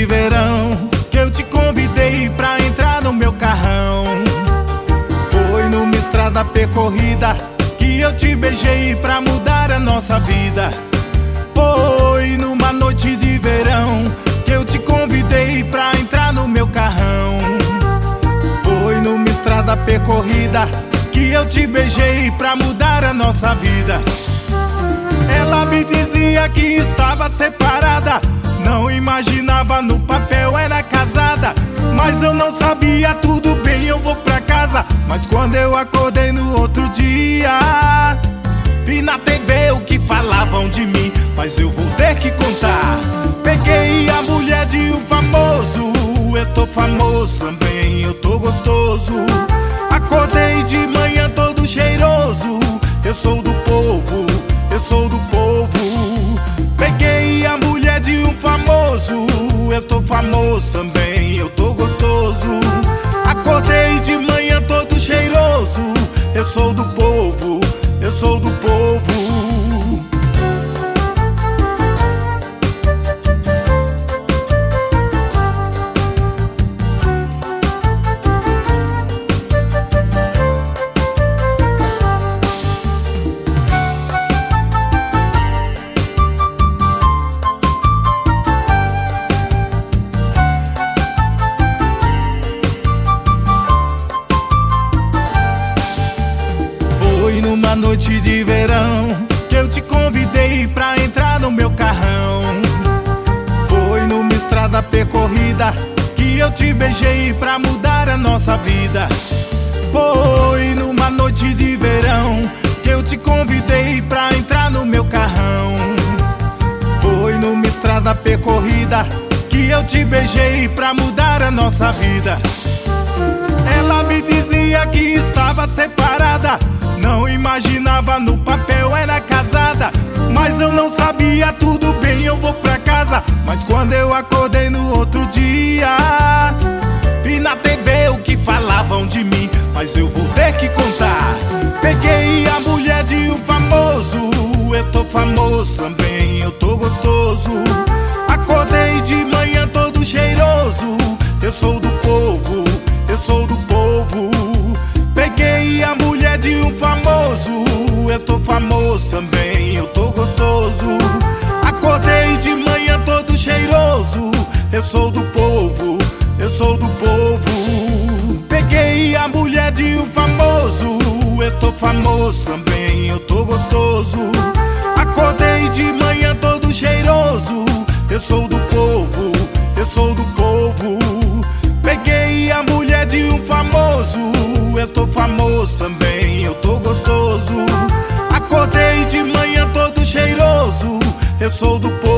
verão que eu te convidei pra entrar no meu carrão. Foi numa estrada percorrida que eu te beijei pra mudar a nossa vida. Foi numa noite de verão que eu te convidei pra entrar no meu carrão. Foi numa estrada percorrida que eu te beijei pra mudar a nossa vida. Ela me dizia que estava separada, não imaginava no papel era casada. Mas eu não sabia, tudo bem, eu vou pra casa. Mas quando eu acordei no outro dia, vi na TV o que falavam de mim, mas eu vou ter que contar. Peguei a mulher de um famoso, eu tô famoso também, eu tô gostoso. Acordei de manhã todo cheiroso, eu sou do povo, eu sou do povo. Peguei a mulher de um famoso, eu tô famoso também, eu tô gostoso. Acordei de manhã todo cheiroso, eu sou do povo, eu sou do povo. Foi numa noite de verão que eu te convidei pra entrar no meu carrão. Foi numa estrada percorrida que eu te beijei pra mudar a nossa vida. Foi numa noite de verão que eu te convidei pra entrar no meu carrão. Foi numa estrada percorrida que eu te beijei pra mudar a nossa vida. Ela me dizia que estava separada, não imaginava no papel era casada. Mas eu não sabia, tudo bem, eu vou pra casa. Mas quando eu acordei no outro dia, vi na TV o que falavam de mim, mas eu vou ter que contar. Peguei a mulher de um famoso, eu tô famoso também, eu tô gostoso. Acordei de manhã todo cheiroso, eu sou do povo, eu sou do povo. Peguei a mulher de um famoso, eu tô famoso também, eu tô gostoso. Acordei de manhã todo cheiroso, eu sou do povo, eu sou do povo. Peguei a mulher de um famoso, eu tô famoso também, eu tô gostoso. Acordei de manhã todo cheiroso, eu sou do povo, eu sou do povo. Peguei a mulher de um famoso, eu tô famoso também, eu tô gostoso. Acordei de manhã todo cheiroso, eu sou do povo.